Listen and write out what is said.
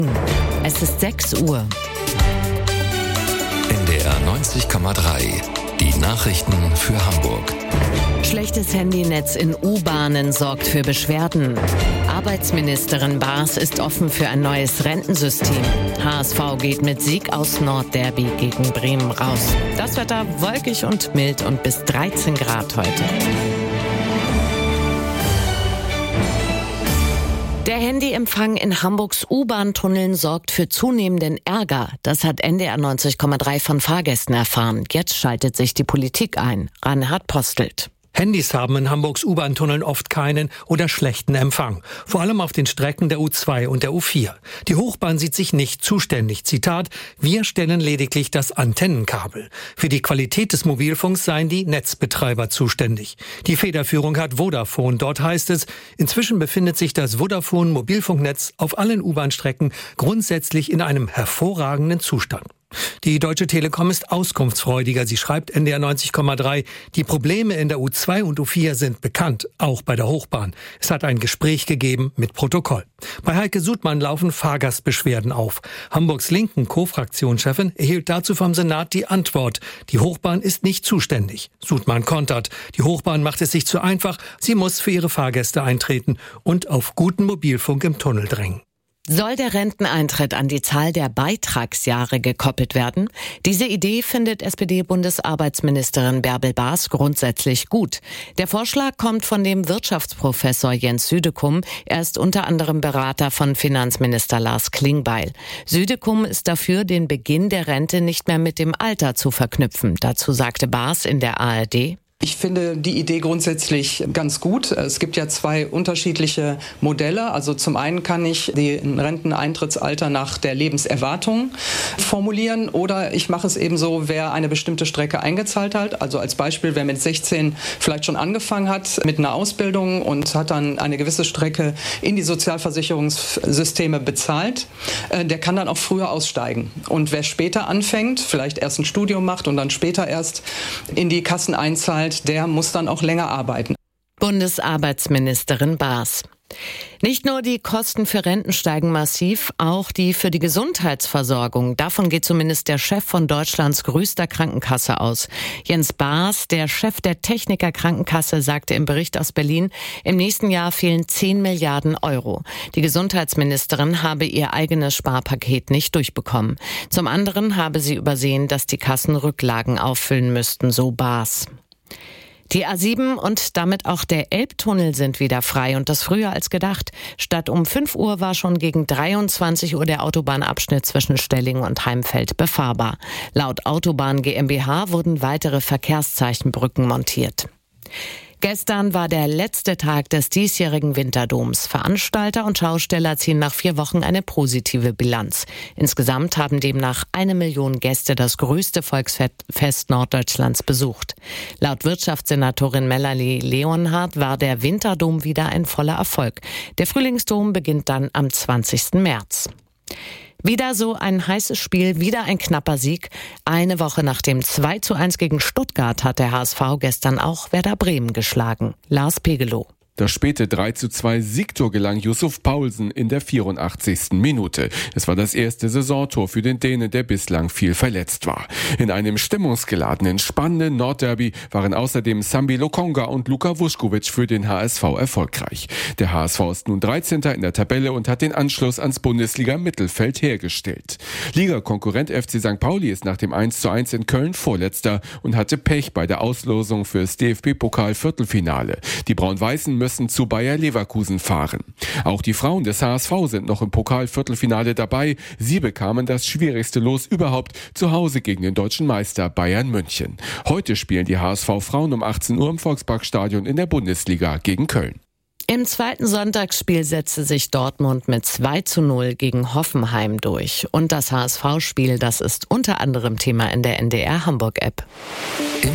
Es ist 6 Uhr. NDR 90,3. Die Nachrichten für Hamburg. Schlechtes Handynetz in U-Bahnen sorgt für Beschwerden. Arbeitsministerin Baas ist offen für ein neues Rentensystem. HSV geht mit Sieg aus Nordderby gegen Bremen raus. Das Wetter wolkig und mild und bis 13 Grad heute. Der Handyempfang in Hamburgs U-Bahn-Tunneln sorgt für zunehmenden Ärger. Das hat NDR 90,3 von Fahrgästen erfahren. Jetzt schaltet sich die Politik ein. Reinhard Postelt. Handys haben in Hamburgs U-Bahn-Tunneln oft keinen oder schlechten Empfang. Vor allem auf den Strecken der U2 und der U4. Die Hochbahn sieht sich nicht zuständig. Zitat: Wir stellen lediglich das Antennenkabel. Für die Qualität des Mobilfunks seien die Netzbetreiber zuständig. Die Federführung hat Vodafone. Dort heißt es, inzwischen befindet sich das Vodafone-Mobilfunknetz auf allen U-Bahn-Strecken grundsätzlich in einem hervorragenden Zustand. Die Deutsche Telekom ist auskunftsfreudiger. Sie schreibt NDR 90,3, die Probleme in der U2 und U4 sind bekannt, auch bei der Hochbahn. Es hat ein Gespräch gegeben mit Protokoll. Bei Heike Sudmann laufen Fahrgastbeschwerden auf. Hamburgs linken Co-Fraktionschefin erhielt dazu vom Senat die Antwort: Die Hochbahn ist nicht zuständig. Sudmann kontert: Die Hochbahn macht es sich zu einfach. Sie muss für ihre Fahrgäste eintreten und auf guten Mobilfunk im Tunnel drängen. Soll der Renteneintritt an die Zahl der Beitragsjahre gekoppelt werden? Diese Idee findet SPD-Bundesarbeitsministerin Bärbel Baas grundsätzlich gut. Der Vorschlag kommt von dem Wirtschaftsprofessor Jens Südekum. Er ist unter anderem Berater von Finanzminister Lars Klingbeil. Südekum ist dafür, den Beginn der Rente nicht mehr mit dem Alter zu verknüpfen. Dazu sagte Baas in der ARD: Ich finde die Idee grundsätzlich ganz gut. Es gibt ja 2 unterschiedliche Modelle. Also zum einen kann ich den Renteneintrittsalter nach der Lebenserwartung formulieren, oder ich mache es eben so, wer eine bestimmte Strecke eingezahlt hat. Also als Beispiel, wer mit 16 vielleicht schon angefangen hat mit einer Ausbildung und hat dann eine gewisse Strecke in die Sozialversicherungssysteme bezahlt, der kann dann auch früher aussteigen. Und wer später anfängt, vielleicht erst ein Studium macht und dann später erst in die Kassen einzahlt, der muss dann auch länger arbeiten. Bundesarbeitsministerin Baas. Nicht nur die Kosten für Renten steigen massiv, auch die für die Gesundheitsversorgung. Davon geht zumindest der Chef von Deutschlands größter Krankenkasse aus. Jens Baas, der Chef der Techniker Krankenkasse, sagte im Bericht aus Berlin, im nächsten Jahr fehlen 10 Milliarden Euro. Die Gesundheitsministerin habe ihr eigenes Sparpaket nicht durchbekommen. Zum anderen habe sie übersehen, dass die Kassen Rücklagen auffüllen müssten, so Baas. Die A7 und damit auch der Elbtunnel sind wieder frei und das früher als gedacht. Statt um 5 Uhr war schon gegen 23 Uhr der Autobahnabschnitt zwischen Stellingen und Heimfeld befahrbar. Laut Autobahn GmbH wurden weitere Verkehrszeichenbrücken montiert. Gestern war der letzte Tag des diesjährigen Winterdoms. Veranstalter und Schausteller ziehen nach 4 Wochen eine positive Bilanz. Insgesamt haben demnach 1 Million Gäste das größte Volksfest Norddeutschlands besucht. Laut Wirtschaftssenatorin Melanie Leonhardt war der Winterdom wieder ein voller Erfolg. Der Frühlingsdom beginnt dann am 20. März. Wieder so ein heißes Spiel, wieder ein knapper Sieg. Eine Woche nach dem 2:1 gegen Stuttgart hat der HSV gestern auch Werder Bremen geschlagen. Lars Pegelow. Das späte 3:2 Siegtor gelang Yusuf Paulsen in der 84. Minute. Es war das erste Saisontor für den Dänen, der bislang viel verletzt war. In einem stimmungsgeladenen, spannenden Nordderby waren außerdem Sambi Lokonga und Luka Vuskovic für den HSV erfolgreich. Der HSV ist nun 13. in der Tabelle und hat den Anschluss ans Bundesliga-Mittelfeld hergestellt. Liga-Konkurrent FC St. Pauli ist nach dem 1:1 in Köln Vorletzter und hatte Pech bei der Auslosung fürs DFB-Pokal-Viertelfinale. Die Braun-Weißen müssen zu Bayer Leverkusen fahren. Auch die Frauen des HSV sind noch im Pokal-Viertelfinale dabei. Sie bekamen das schwierigste Los überhaupt zu Hause gegen den deutschen Meister Bayern München. Heute spielen die HSV-Frauen um 18 Uhr im Volksparkstadion in der Bundesliga gegen Köln. Im zweiten Sonntagsspiel setzte sich Dortmund mit 2:0 gegen Hoffenheim durch. Und das HSV-Spiel, das ist unter anderem Thema in der NDR Hamburg-App.